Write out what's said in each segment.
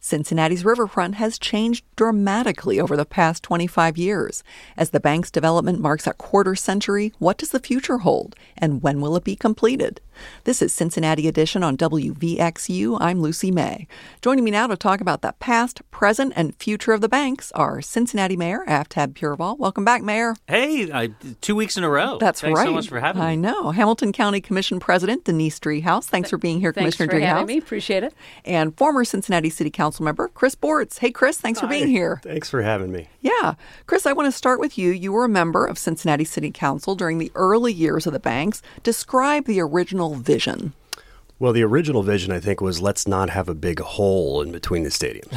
Cincinnati's riverfront has changed dramatically over the past 25 years. As the bank's development marks a quarter century, what does the future hold, and when will it be completed? This is Cincinnati Edition on WVXU. I'm Lucy May. Joining me now to talk about the past, present, and future of the banks are Cincinnati Mayor Aftab Pureval. Welcome back, Mayor. Hey, 2 weeks in a row. That's right. Thanks so much for having me. I know. Hamilton County Commission President Denise Driehaus. Thanks for being here, Commissioner Driehaus. Thanks for having me. Appreciate it. And former Cincinnati City Council member Chris Bortz. Hey, Chris, thanks for being here. Thanks for having me. Yeah. Chris, I want to start with you. You were a member of Cincinnati City Council during the early years of the banks. Describe the original vision. Well, the original vision, I think, was let's not have a big hole in between the stadiums.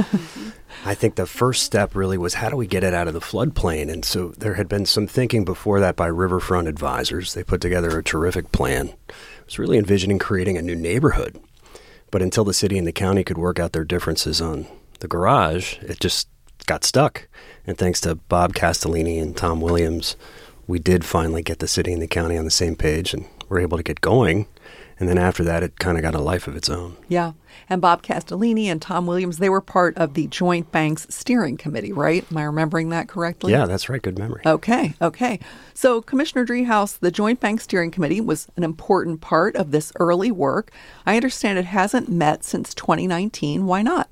I think the first step really was how do we get it out of the floodplain? And so there had been some thinking before that by Riverfront advisors. They put together a terrific plan. It was really envisioning creating a new neighborhood. But until the city and the county could work out their differences on the garage, it just got stuck. And thanks to Bob Castellini and Tom Williams, we did finally get the city and the county on the same page and were able to get going. And then after that, it kind of got a life of its own. Yeah. And Bob Castellini and Tom Williams, they were part of the Joint Banks Steering Committee, right? Am I remembering that correctly? Yeah, that's right. Good memory. Okay. So, Commissioner Driehaus, the Joint Banks Steering Committee was an important part of this early work. I understand it hasn't met since 2019. Why not?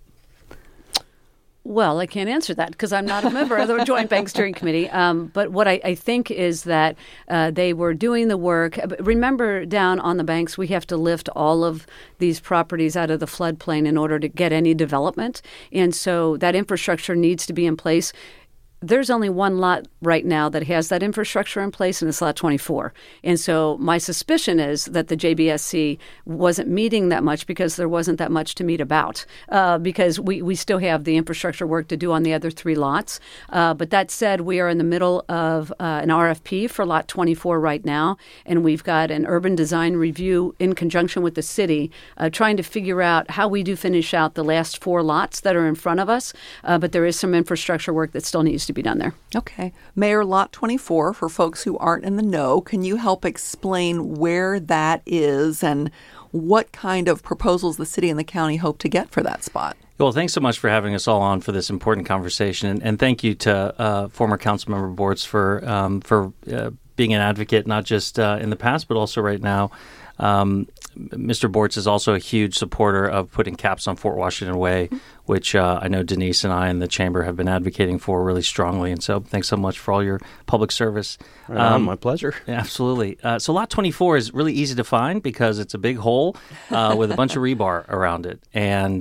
Well, I can't answer that because I'm not a member of the Joint Bank Steering Committee. But what I think is that they were doing the work. Remember, down on the banks, we have to lift all of these properties out of the floodplain in order to get any development. And so that infrastructure needs to be in place. There's only one lot right now that has that infrastructure in place, and it's lot 24. And so my suspicion is that the JBSC wasn't meeting that much because there wasn't that much to meet about, because we still have the infrastructure work to do on the other three lots. But that said, we are in the middle of an RFP for lot 24 right now, and we've got an urban design review in conjunction with the city trying to figure out how we do finish out the last four lots that are in front of us. But there is some infrastructure work that still needs to be done there. Okay. Mayor, Lot 24, for folks who aren't in the know, can you help explain where that is and what kind of proposals the city and the county hope to get for that spot? Well, thanks so much for having us all on for this important conversation. And thank you to former Councilmember Bortz for being an advocate, not just in the past, but also right now. Mr. Bortz is also a huge supporter of putting caps on Fort Washington Way, which I know Denise and I in the chamber have been advocating for really strongly. And so thanks so much for all your public service. My pleasure. Absolutely. So lot 24 is really easy to find because it's a big hole with a bunch of rebar around it. And,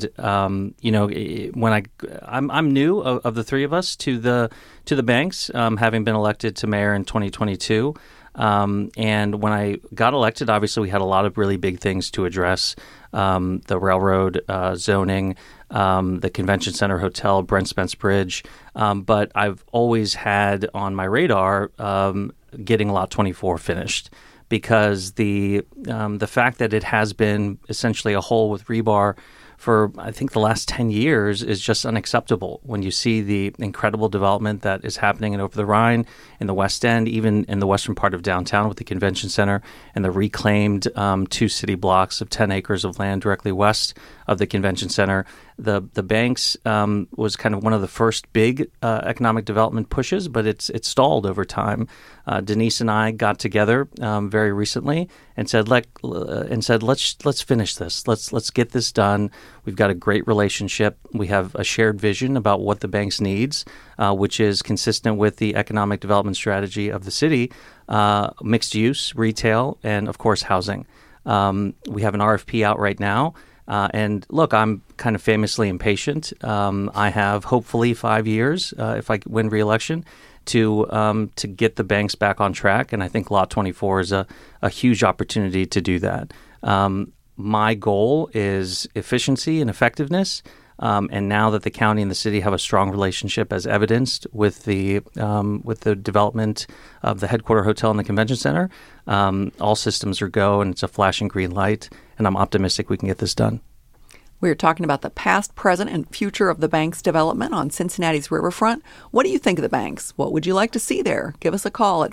when I'm new of the three of us to the banks, having been elected to mayor in 2022. And when I got elected, obviously we had a lot of really big things to address, the railroad zoning, the convention center hotel, Brent Spence Bridge. But I've always had on my radar getting lot 24 finished because the fact that it has been essentially a hole with rebar for, I think, the last 10 years is just unacceptable when you see the incredible development that is happening in Over the Rhine, in the West End, even in the western part of downtown with the convention center and the reclaimed 2 city blocks of 10 acres of land directly west of the convention center. The banks was kind of one of the first big economic development pushes, but it's stalled over time. Denise and I got together very recently and said, let's finish this. Let's get this done. We've got a great relationship. We have a shared vision about what the banks needs, which is consistent with the economic development strategy of the city, mixed use, retail, and of course housing. We have an RFP out right now. And look, I'm kind of famously impatient. I have hopefully 5 years if I win re-election to get the banks back on track. And I think Lot 24 is a huge opportunity to do that. My goal is efficiency and effectiveness. And now that the county and the city have a strong relationship, as evidenced with the development of the headquarter hotel and the convention center, all systems are go, and it's a flashing green light. And I'm optimistic we can get this done. We're talking about the past, present, and future of the bank's development on Cincinnati's riverfront. What do you think of the banks? What would you like to see there? Give us a call at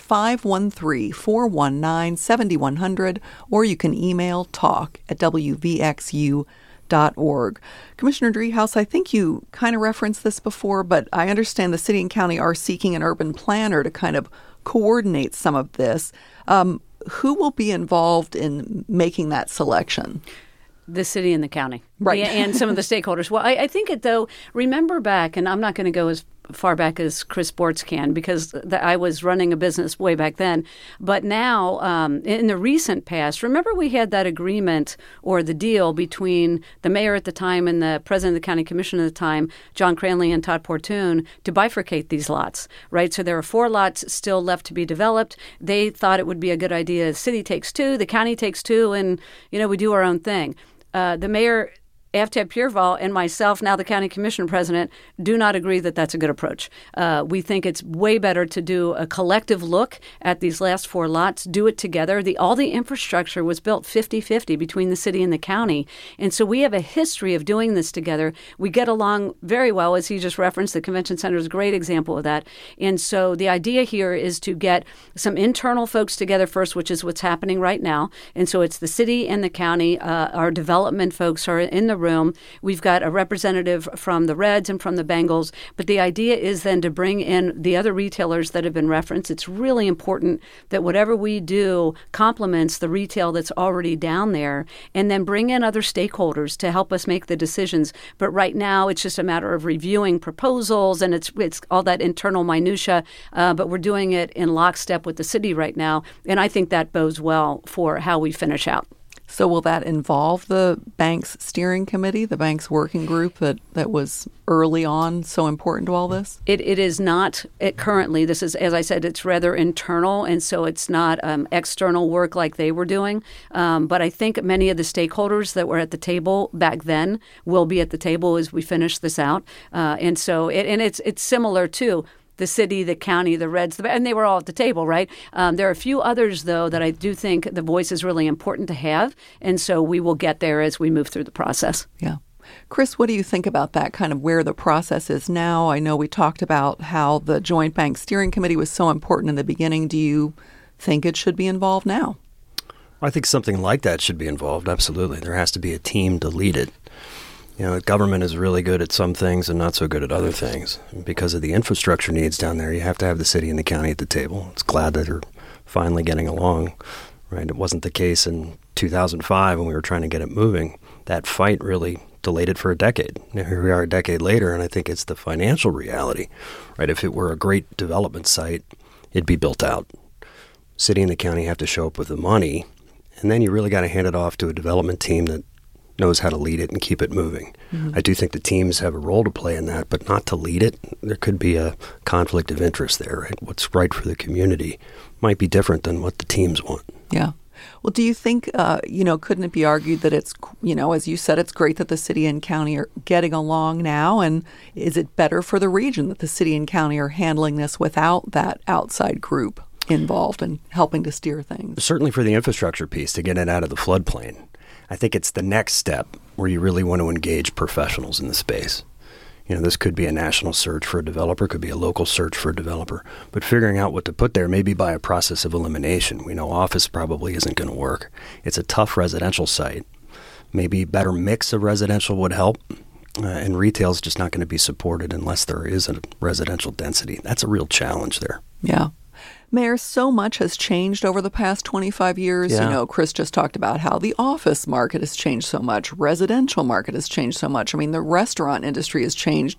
513-419-7100, or you can email talk@wvxu.org. city-and-county.org. Commissioner Driehaus, I think you kind of referenced this before, but I understand the city and county are seeking an urban planner to kind of coordinate some of this. Who will be involved in making that selection? The city and the county. Right. And some of the stakeholders. Well, I think remember back, and I'm not going to go as far back as Chris Bortz can because I was running a business way back then. But now, in the recent past, remember we had that agreement or the deal between the mayor at the time and the president of the county commission at the time, John Cranley and Todd Portune, to bifurcate these lots, right? So there are 4 lots still left to be developed. They thought it would be a good idea. The city takes 2, the county takes 2, and, we do our own thing. The mayor, Avtab Pureval, and myself, now the county commission president, do not agree that that's a good approach. We think it's way better to do a collective look at these last 4 lots, do it together. All the infrastructure was built 50-50 between the city and the county. And so we have a history of doing this together. We get along very well, as he just referenced. The convention center is a great example of that. And so the idea here is to get some internal folks together first, which is what's happening right now. And so it's the city and the county. Our development folks are in the room. We've got a representative from the Reds and from the Bengals, but the idea is then to bring in the other retailers that have been referenced. It's really important that whatever we do complements the retail that's already down there, and then bring in other stakeholders to help us make the decisions. But right now, it's just a matter of reviewing proposals, and it's all that internal minutia, but we're doing it in lockstep with the city right now, and I think that bodes well for how we finish out. So will that involve the bank's steering committee, the bank's working group that was early on so important to all this? It is not currently. This is, as I said, it's rather internal, and so it's not external work like they were doing. But I think many of the stakeholders that were at the table back then will be at the table as we finish this out. And so it's similar to the city, the county, the Reds, and they were all at the table, right? There are a few others, though, that I do think the voice is really important to have, and so we will get there as we move through the process. Yeah. Chris, what do you think about that, kind of where the process is now? I know we talked about how the Joint Bank Steering Committee was so important in the beginning. Do you think it should be involved now? I think something like that should be involved, absolutely. There has to be a team to lead it. Government is really good at some things and not so good at other things. Because of the infrastructure needs down there, you have to have the city and the county at the table. It's glad that they're finally getting along, right? It wasn't the case in 2005 when we were trying to get it moving. That fight really delayed it for a decade. Now, here we are a decade later, and I think it's the financial reality, right? If it were a great development site, it'd be built out. City and the county have to show up with the money, and then you really got to hand it off to a development team that knows how to lead it and keep it moving. Mm-hmm. I do think the teams have a role to play in that, but not to lead it. There could be a conflict of interest there, right? What's right for the community might be different than what the teams want. Yeah. Well, do you think, couldn't it be argued that it's, as you said, it's great that the city and county are getting along now, and is it better for the region that the city and county are handling this without that outside group involved and helping to steer things? Certainly for the infrastructure piece, to get it out of the floodplain. I think it's the next step where you really want to engage professionals in the space. This could be a national search for a developer, could be a local search for a developer, but figuring out what to put there maybe by a process of elimination. We know office probably isn't going to work. It's a tough residential site. Maybe a better mix of residential would help, and retail is just not going to be supported unless there is a residential density. That's a real challenge there. Yeah. Mayor, so much has changed over the past 25 years. Yeah. Chris just talked about how the office market has changed so much. Residential market has changed so much. I mean, the restaurant industry has changed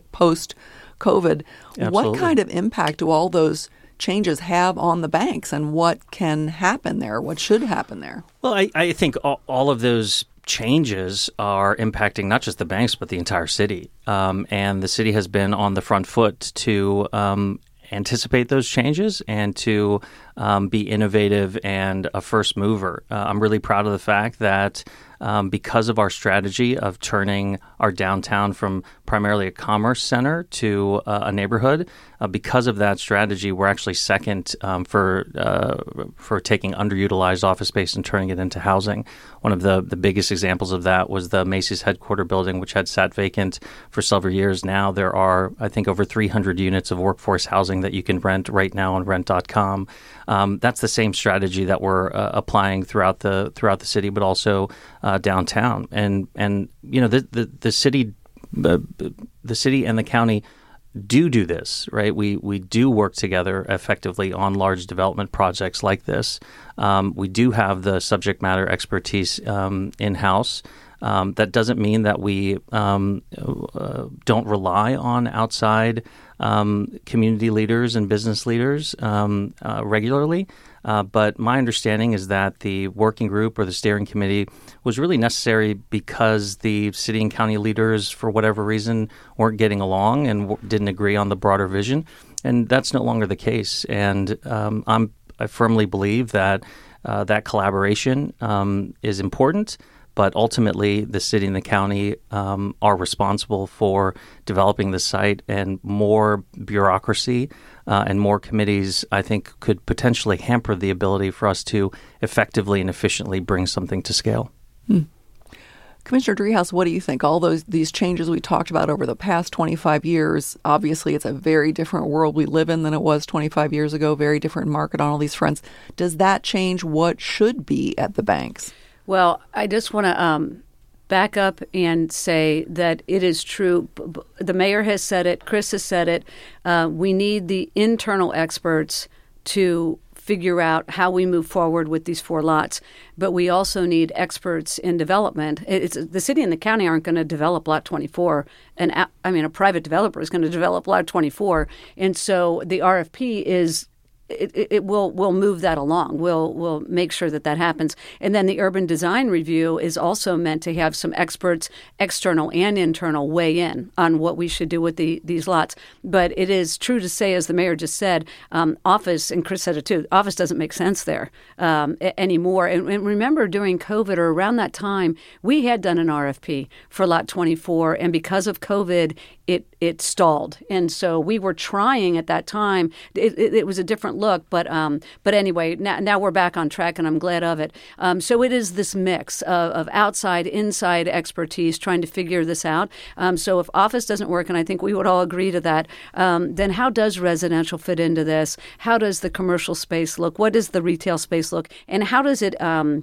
post-COVID. Absolutely. What kind of impact do all those changes have on the banks, and what can happen there? What should happen there? Well, I think all of those changes are impacting not just the banks, but the entire city. And the city has been on the front foot to anticipate those changes and to be innovative and a first mover. I'm really proud of the fact that because of our strategy of turning our downtown from primarily a commerce center to a neighborhood, because of that strategy, we're actually second for taking underutilized office space and turning it into housing. One of the biggest examples of that was the Macy's headquarter building, which had sat vacant for several years. Now there are, I think, over 300 units of workforce housing that you can rent right now on rent.com. That's the same strategy that we're applying throughout the city, but also downtown. And the city and the county do this, right? We do work together effectively on large development projects like this. We do have the subject matter expertise in-house. That doesn't mean that we don't rely on outside community leaders and business leaders regularly. But my understanding is that the working group or the steering committee was really necessary because the city and county leaders, for whatever reason, weren't getting along and didn't agree on the broader vision. And that's no longer the case. And I firmly believe that that collaboration is important. But ultimately, the city and the county are responsible for developing the site, and more bureaucracy and more committees, I think, could potentially hamper the ability for us to effectively and efficiently bring something to scale. Commissioner Driehaus, what do you think? All these changes we talked about over the past 25 years, obviously it's a very different world we live in than it was 25 years ago, very different market on all these fronts. Does that change what should be at the banks? Well, I just want to back up and say that it is true. The mayor has said it. Chris has said it. We need the internal experts to figure out how we move forward with these 4 lots. But we also need experts in development. The city and the county aren't going to develop Lot 24. A private developer is going to develop Lot 24. And so the RFP is... We'll move that along. We'll make sure that happens. And then the urban design review is also meant to have some experts, external and internal, weigh in on what we should do with these lots. But it is true to say, as the mayor just said, office, and Chris said it too, office doesn't make sense there anymore. And remember, during COVID or around that time, we had done an RFP for Lot 24, and because of COVID, it stalled. And so we were trying at that time. It was a different look, but anyway, now we're back on track, and I'm glad of it. So it is this mix of outside, inside expertise trying to figure this out. So if office doesn't work, and I think we would all agree to that, then how does residential fit into this? How does the commercial space look? What does the retail space look? And how does it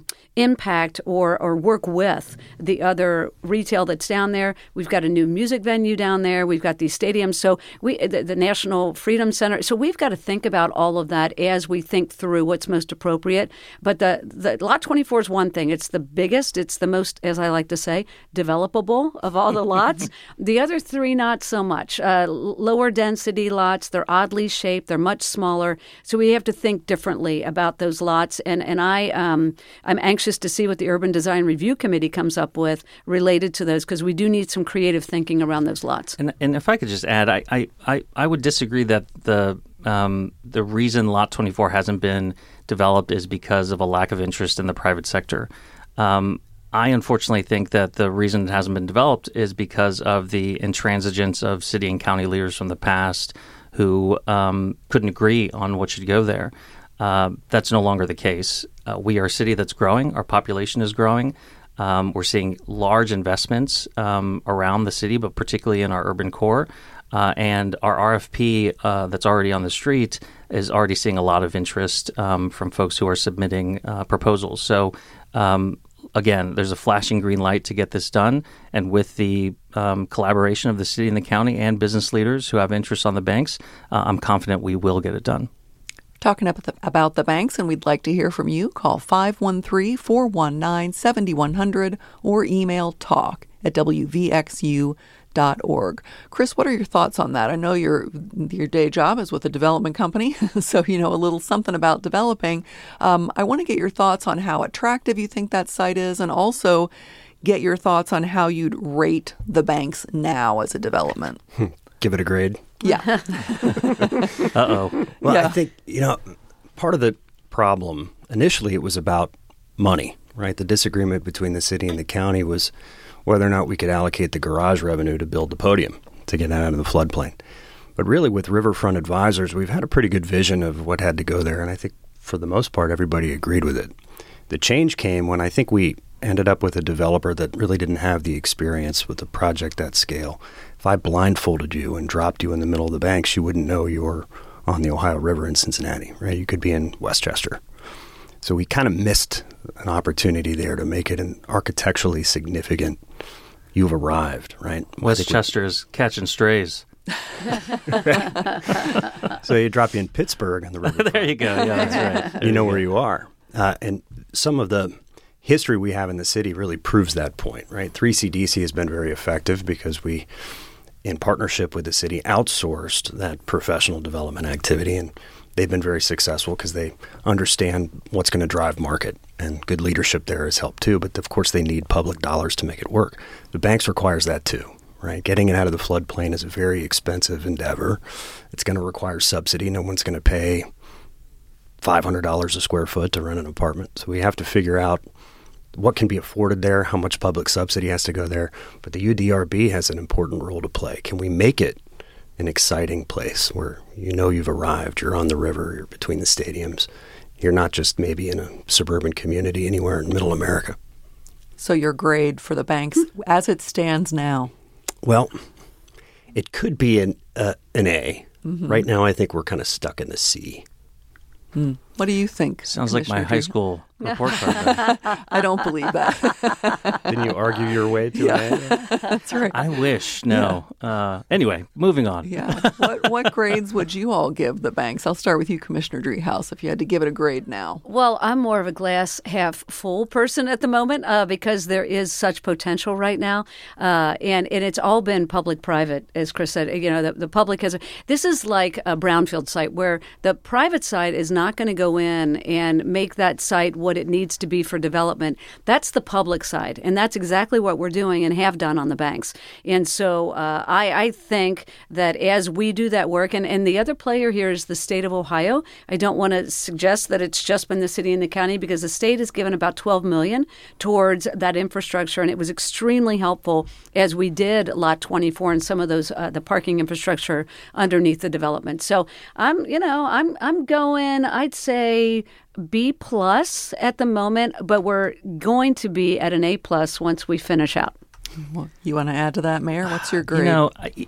impact or work with the other retail that's down there? We've got a new music venue down there. We've got these stadiums. So the National Freedom Center. So we've got to think about all of that as we think through what's most appropriate. But the Lot 24 is one thing. It's the biggest. It's the most, as I like to say, developable of all the lots. The other 3, not so much. Lower density lots. They're oddly shaped. They're much smaller. So we have to think differently about those lots. And I'm anxious to see what the Urban Design Review Committee comes up with related to those, because we do need some creative thinking around those lots. And if I could just add, I would disagree that the reason Lot 24 hasn't been developed is because of a lack of interest in the private sector. I unfortunately think that the reason it hasn't been developed is because of the intransigence of city and county leaders from the past who couldn't agree on what should go there. That's no longer the case. We are a city that's growing. Our population is growing. We're seeing large investments around the city, but particularly in our urban core. And our RFP that's already on the street is already seeing a lot of interest from folks who are submitting proposals. So, again, there's a flashing green light to get this done. And with the collaboration of the city and the county and business leaders who have interest on the banks, I'm confident we will get it done. Talking about the banks, and we'd like to hear from you. Call 513-419-7100 or email talk@wvxu.org. Chris, what are your thoughts on that? I know your day job is with a development company, so you know a little something about developing. I want to get your thoughts on how attractive you think that site is, and also get your thoughts on how you'd rate the banks now as a development. Give it a grade. Yeah. Uh-oh. Well, yeah. I think, part of the problem, initially it was about money, right? The disagreement between the city and the county was whether or not we could allocate the garage revenue to build the podium to get out of the floodplain. But really with Riverfront Advisors, we've had a pretty good vision of what had to go there, and I think for the most part everybody agreed with it. The change came when I think we ended up with a developer that really didn't have the experience with a project that scale. If I blindfolded you and dropped you in the middle of the banks, you wouldn't know your on the Ohio River in Cincinnati, right? You could be in Westchester. So we kind of missed an opportunity there to make it an architecturally significant. You've arrived, right? Westchester is catching strays. So you drop you in Pittsburgh on the river. There you go. Yeah, that's right. You know where you are. And some of the history we have in the city really proves that point, right? 3CDC has been very effective because we, in partnership with the city, outsourced that professional development activity, and they've been very successful because they understand what's going to drive market, and good leadership there has helped too. But of course, they need public dollars to make it work. The banks requires that too, right? Getting it out of the floodplain is a very expensive endeavor. It's going to require subsidy. No one's going to pay $500 a square foot to rent an apartment. So we have to figure out what can be afforded there, how much public subsidy has to go there. But the UDRB has an important role to play. Can we make it an exciting place where you know you've arrived, you're on the river, you're between the stadiums, you're not just maybe in a suburban community anywhere in middle America? So your grade for the banks as it stands now? Well, it could be an A. Mm-hmm. Right now I think we're kind of stuck in the C. What do you think? Sounds like my high school report card. I don't believe that. Didn't you argue your way to an A? That's right. I wish. No. Anyway, moving on. Yeah. What grades would you all give the banks? I'll start with you, Commissioner Driehaus, if you had to give it a grade now. Well, I'm more of a glass half full person at the moment because there is such potential right now. And it's all been public-private, as Chris said. You know, the public has this is like a brownfield site where the private side is not going to go in and make that site what it needs to be for development. That's the public side, and that's exactly what we're doing and have done on the banks. And so I think that as we do that work, and the other player here is the state of Ohio. I don't want to suggest that it's just been the city and the county, because the state has given about $12 million towards that infrastructure, and it was extremely helpful as we did Lot 24 and some of those the parking infrastructure underneath the development. So I'm going, I'd say, B plus at the moment, but we're going to be at an A plus once we finish out. Well, you want to add to that, Mayor? What's your grade? You know,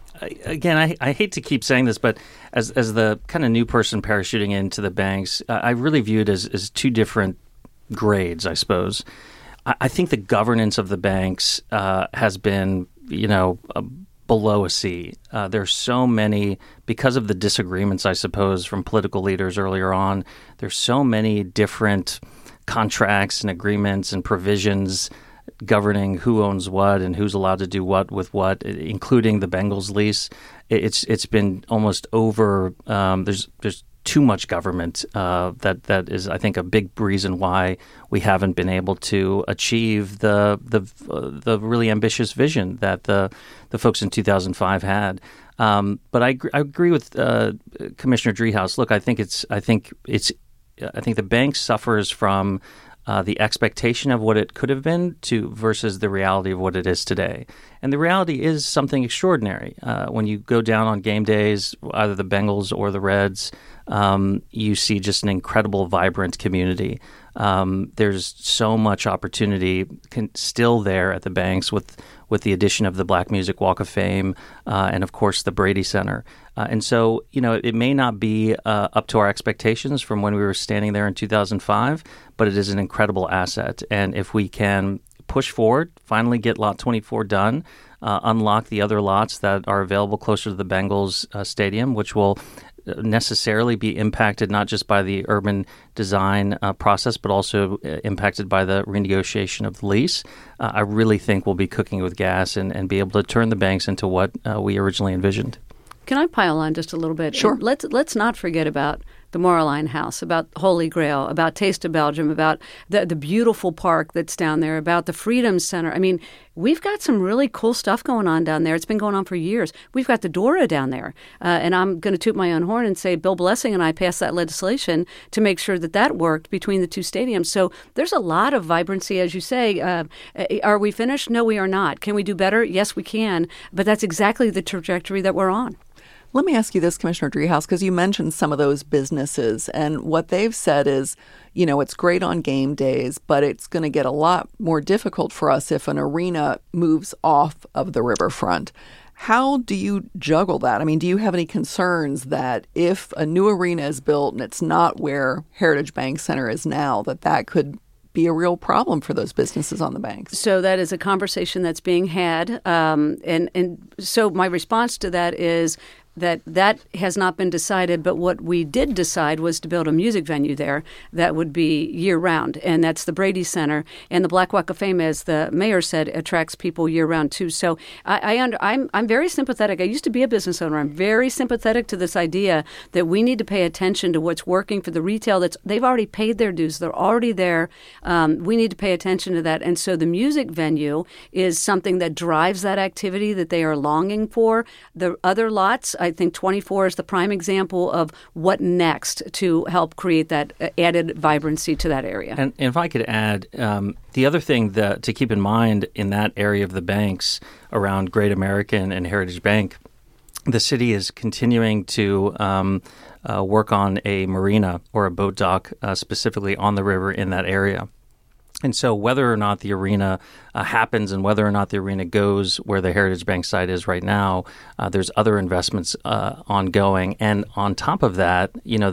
I hate to keep saying this, but as the kind of new person parachuting into the banks, I really view it as two different grades, I suppose. I think the governance of the banks has been, below a C. There's so many, because of the disagreements, I suppose, from political leaders earlier on, there's so many different contracts and agreements and provisions governing who owns what and who's allowed to do what with what, including the Bengals lease. It's been almost over. There's too much government. That is, I think, a big reason why we haven't been able to achieve the really ambitious vision that the folks in 2005 had. But I agree with Commissioner Driehaus. Look, I think the bank suffers from the expectation of what it could have been versus the reality of what it is today. And the reality is something extraordinary. When you go down on game days, either the Bengals or the Reds, you see just an incredible, vibrant community. There's so much opportunity still there at the banks with the addition of the Black Music Walk of Fame and, of course, the Brady Center. And so, it may not be up to our expectations from when we were standing there in 2005, but it is an incredible asset. And if we can push forward, finally get Lot 24 done, unlock the other lots that are available closer to the Bengals stadium, which will necessarily be impacted not just by the urban design process, but also impacted by the renegotiation of the lease, I really think we'll be cooking with gas and be able to turn the banks into what we originally envisioned. Can I pile on just a little bit? Sure. Let's not forget about the Moraline House, about Holy Grail, about Taste of Belgium, about the beautiful park that's down there, about the Freedom Center. I mean, we've got some really cool stuff going on down there. It's been going on for years. We've got the Dora down there. And I'm going to toot my own horn and say Bill Blessing and I passed that legislation to make sure that worked between the two stadiums. So there's a lot of vibrancy, as you say. Are we finished? No, we are not. Can we do better? Yes, we can. But that's exactly the trajectory that we're on. Let me ask you this, Commissioner Driehaus, because you mentioned some of those businesses, and what they've said is, it's great on game days, but it's going to get a lot more difficult for us if an arena moves off of the riverfront. How do you juggle that? I mean, do you have any concerns that if a new arena is built and it's not where Heritage Bank Center is now, that could be a real problem for those businesses on the banks? So that is a conversation that's being had. And so my response to that is that has not been decided, but what we did decide was to build a music venue there that would be year-round, and that's the Brady Center. And the Black Walk of Fame, as the mayor said, attracts people year-round too. So I'm very sympathetic. I used to be a business owner. I'm very sympathetic to this idea that we need to pay attention to what's working for the retail. They've already paid their dues. They're already there. We need to pay attention to that. And so the music venue is something that drives that activity that they are longing for. The other lots, I think 24 is the prime example of what next to help create that added vibrancy to that area. And if I could add, the other thing to keep in mind in that area of the banks around Great American and Heritage Bank, the city is continuing to work on a marina or a boat dock specifically on the river in that area. And so whether or not the arena happens and whether or not the arena goes where the Heritage Bank site is right now, there's other investments ongoing. And on top of that,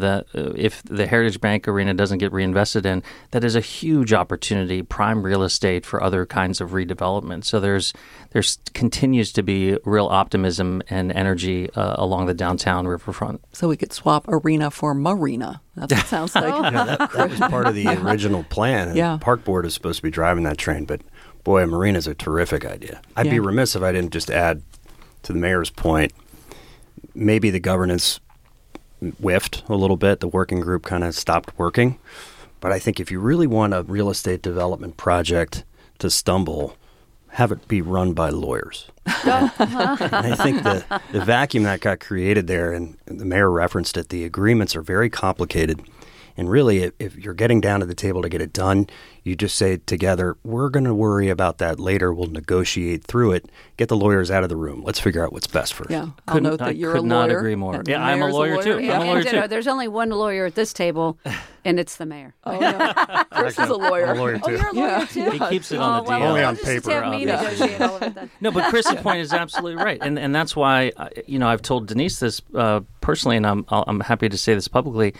if the Heritage Bank arena doesn't get reinvested in, that is a huge opportunity, prime real estate for other kinds of redevelopment. So there's continues to be real optimism and energy along the downtown riverfront. So we could swap arena for marina. That's what it sounds like. That was part of the original plan. And the Park Board is supposed to be driving that train, but boy, a marina is a terrific idea. I'd be remiss if I didn't just add to the mayor's point, maybe the governance whiffed a little bit. The working group kind of stopped working. But I think if you really want a real estate development project to stumble, have it be run by lawyers. And I think the vacuum that got created there, and the mayor referenced it, the agreements are very complicated. And really, if you're getting down to the table to get it done, you just say together, we're going to worry about that later. We'll negotiate through it. Get the lawyers out of the room. Let's figure out what's best first. Yeah, I'll note that you're a lawyer. Could not agree more. Yeah, I'm a lawyer too. Yeah, I'm a lawyer too. There's only one lawyer at this table, and it's the mayor. Oh, no. Chris is a lawyer. I'm a lawyer too. Oh, you're a lawyer too? He keeps it on the deal. Only on just paper, have me negotiate all of it then. No, but Chris's point is absolutely right, and that's why I've told Denise this personally, and I'm happy to say this publicly.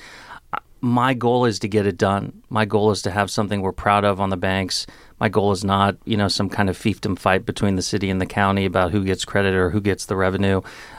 My goal is to get it done. My goal is to have something we're proud of on the banks. My goal is not, some kind of fiefdom fight between the city and the county about who gets credit or who gets the revenue.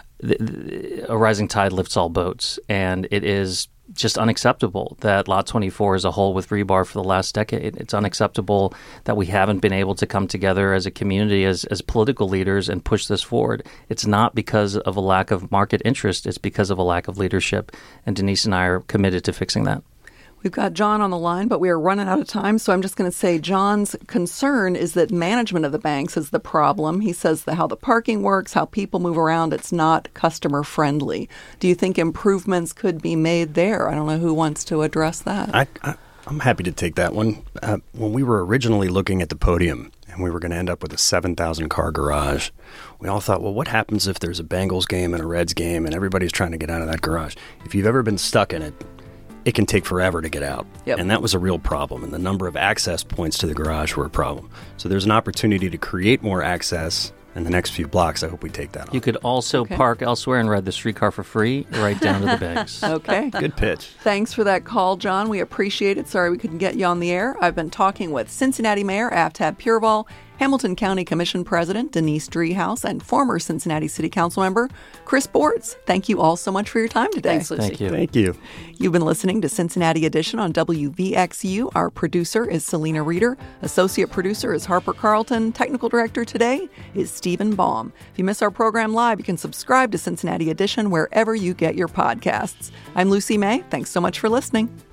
A rising tide lifts all boats, and it is just unacceptable that Lot 24 is a hole with rebar for the last decade. It's unacceptable that we haven't been able to come together as a community, as political leaders, and push this forward. It's not because of a lack of market interest. It's because of a lack of leadership. And Denise and I are committed to fixing that. We've got John on the line, but we are running out of time. So I'm just going to say John's concern is that management of the banks is the problem. He says how the parking works, how people move around, it's not customer friendly. Do you think improvements could be made there? I don't know who wants to address that. I'm happy to take that one. When we were originally looking at the podium and we were going to end up with a 7,000-car garage, we all thought, well, what happens if there's a Bengals game and a Reds game and everybody's trying to get out of that garage? If you've ever been stuck in it, it can take forever to get out. Yep. And that was a real problem. And the number of access points to the garage were a problem. So there's an opportunity to create more access in the next few blocks. I hope we take that on. You could also park elsewhere and ride the streetcar for free right down to the banks. Okay. Good pitch. Thanks for that call, John. We appreciate it. Sorry we couldn't get you on the air. I've been talking with Cincinnati Mayor Aftab Pureval, Hamilton County Commission President Denise Driehaus, and former Cincinnati City Council member Chris Bortz. Thank you all so much for your time today. Thanks, Lucy. Thank you. Thank you. You've been listening to Cincinnati Edition on WVXU. Our producer is Selena Reeder. Associate producer is Harper Carlton. Technical director today is Stephen Baum. If you miss our program live, you can subscribe to Cincinnati Edition wherever you get your podcasts. I'm Lucy May. Thanks so much for listening.